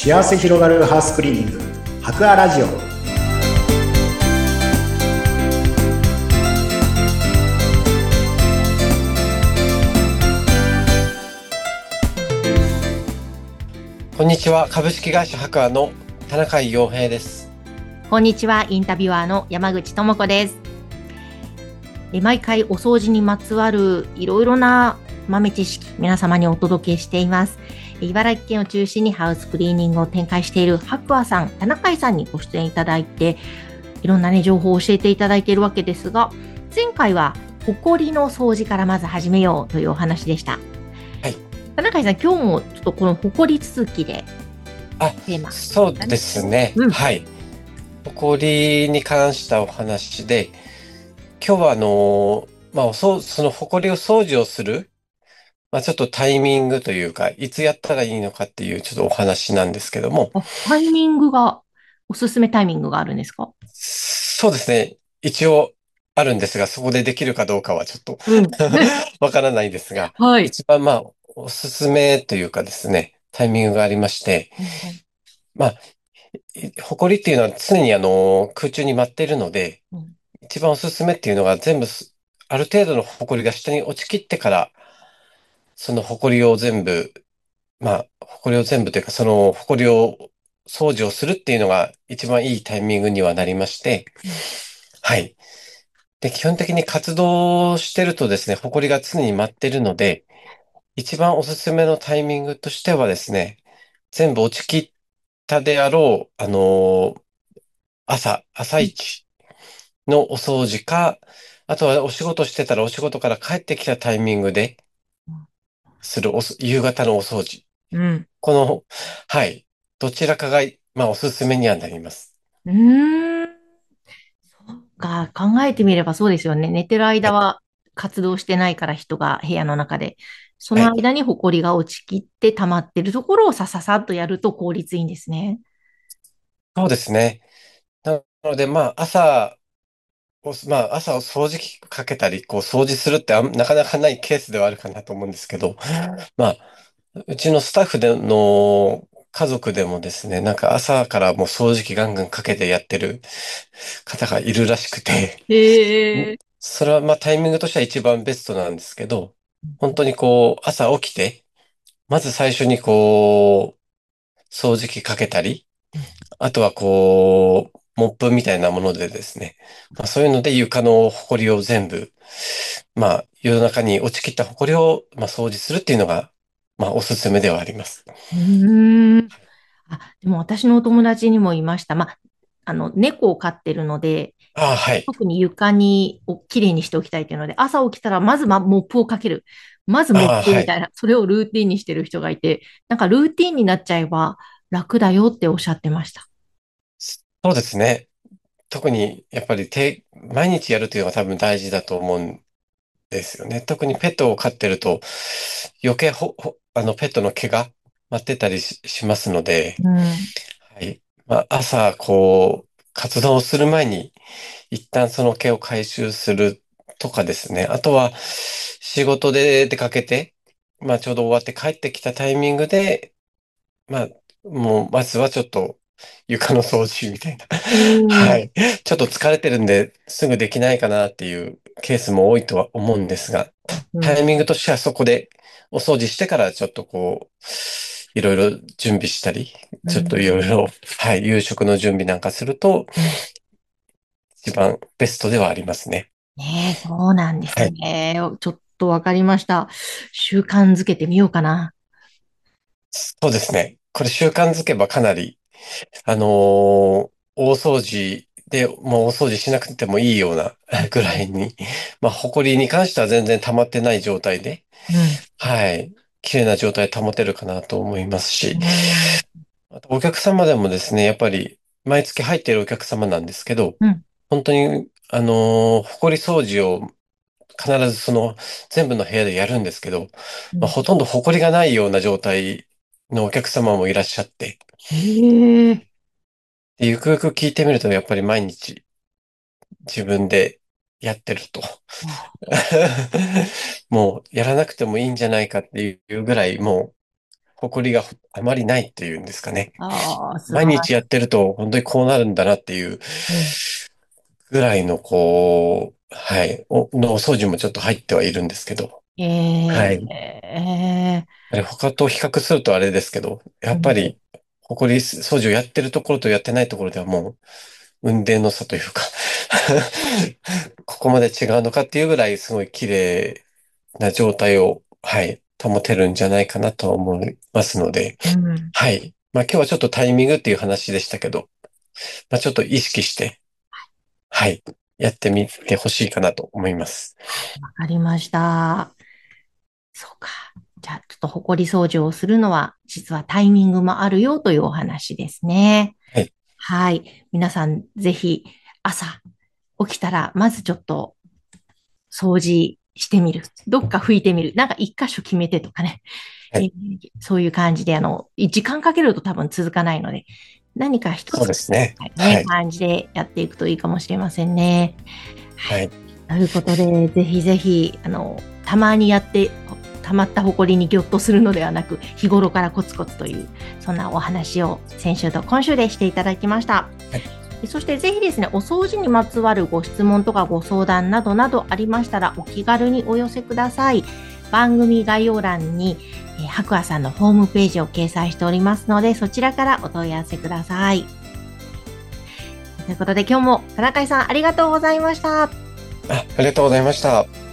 幸せ広がるハウスクリーニング博アラジオ。 こんにちは。株式会社博アの田中洋平です。 こんにちは。インタビュアーの山口智子です。毎回お掃除にまつわるいろいろな豆知識、皆様にお届けしています。茨城県を中心にハウスクリーニングを展開している博アさん、田中さんにご出演いただいて、いろんな情報を教えていただいているわけですが、前回はホコリの掃除からまず始めようというお話でした。 はい。 田中さん、今日もちょっとこのホコリ続きでテーマ。 そうですね。はい。ホコリに関したお話で、今日はそのホコリを掃除をする、ちょっとタイミングというか、いつやったらいいのかっていうちょっとお話なんですけども。 タイミングが、おすすめタイミングがあるんですか？ そうですね。一応あるんですが、そこでできるかどうかはちょっとうん。 わからないんですが、 はい。 一番おすすめというかですね、タイミングがありまして、まあ、埃っていうのは常に空中に舞っているので、一番おすすめっていうのがある程度の埃が下に落ちきってから、その埃を全部、埃を全部というか、その埃を掃除をするっていうのが一番いいタイミングにはなりまして、はい。で、基本的に活動してるとですね、埃が常に舞ってるので、一番おすすめのタイミングとしてはですね、全部落ちきったであろう、朝一のお掃除か、あとはお仕事してたらお仕事から帰ってきたタイミングでする夕方のお掃除。 うん。 この、はい。どちらかが、おすすめにはなります。 うーん。そっか、考えてみればそうですよね。寝てるはい。 間は活動してないから人が部屋の中で。そはい。 の間に埃が落ちきって溜まってるところをさささっとやると効率いいんですね。 そうですね。なので、朝掃除機かけたり、こう掃除するってなかなかないケースではあるかなと思うんですけど、まあ、うちのスタッフでの家族でもですね、なんか朝からもう掃除機ガンガンかけてやってる方がいるらしくて、 へえ。 それはタイミングとしては一番ベストなんですけど、本当にこう朝起きて、まず最初にこう掃除機かけたり、あとはこう、モップみたいなものでですね、そういうので床の埃を全部、夜中に落ちきった埃を、掃除するっていうのが、おすすめではあります。 うーん。でも私のお友達にもいました。猫を飼ってるので、 ああ、はい。 特に床にきれいにしておきたいというので、朝起きたらまずモップをかける。まずモッああ、はい。 プみたいな、それをルーティンにしてる人がいて、なんかルーティンになっちゃえば楽だよっておっしゃってました。 そうですね。特に、やっぱり毎日やるというのが多分大事だと思うんですよね。特にペットを飼ってると、余計ペットの毛が舞ってたりしますので、 うん。 はい。朝、こう、活動をする前に、一旦その毛を回収するとかですね。あとは、仕事で出かけて、ちょうど終わって帰ってきたタイミングで、まあ、もう、まずはちょっと、床の掃除みたいな。 うん。 はい。ちょっと疲れてるんで、すぐできないかなっていうケースも多いとは思うんですが、 うん。 タイミングとしてはそこでお掃除してからちょっとこう、いろいろ準備したり、ちょっといろいろ、はい、夕食の準備なんかすると、 うん。 一番ベストではありますね。 ねえ、そうなんですはい。 ね。ちょっとわかりました。習慣づけてみようかな。 そうですね。これ習慣づけばかなり、大掃除で、もう大掃除しなくてもいいようなぐらいに、埃に関しては全然溜まってない状態で、 うん。 はい。綺麗な状態保てるかなと思いますうし、 ん。 あとお客様でもですね、やっぱり毎月入っているお客様なんですけど、 うん。 本当に、埃掃除を必ず全部の部屋でやるんですけど、 うん。 ほとんど埃がないような状態のお客様もいらっしゃって、 へえ。 でゆくゆく聞いてみると、やっぱり毎日自分でやってると。もうやらなくてもいいんじゃないかっていうぐらい、もう埃があまりないっていうんですかね。 ああ、素晴毎らし日やってると本当にこうなるんだなっていうい。 ぐらいのはい、のお掃除もちょっと入ってはいるんですけど、 ええはい。 ええあれ他と比較するとあれですけど、やうん、 っぱり、埃掃除をやってるところとやってないところではもう、雲泥の差というかここまで違うのかっていうぐらいすごい綺麗な状態を、はい、保てるんじゃないかなと思いますので、 うん。 はい。まあ今日はちょっとタイミングっていう話でしたけど、まあちょっと意識して、はい、やってみてほしいかなと思います。 わかりました。そうか。じゃあ、ちょっと埃掃除をするのは、実はタイミングもあるよというお話ですね。 はい。 はい。皆さん、ぜひ、朝起きたら、まずちょっと掃除してみる。どっか拭いてみる。なんか一箇所決めてとかね。 はい。 そういう感じで、時間かけると多分続かないので、何か一そうつ、 ですね。 はいね、 はい。 感じでやっていくといいかもしれませんね。はい。 はい。 ということで、ぜひぜひ、たまにやって、溜まった埃にぎょっとするのではなく、日頃からコツコツという、そんなお話を先週と今週でしていただきました。 はい。 そしてぜひですね、お掃除にまつわるご質問とかご相談などなどありましたら、お気軽にお寄せください。番組概要欄に、白亜さんのホームページを掲載しておりますので、そちらからお問い合わせください。ということで今日も田中さんありがとうございました。 ありがとうございました。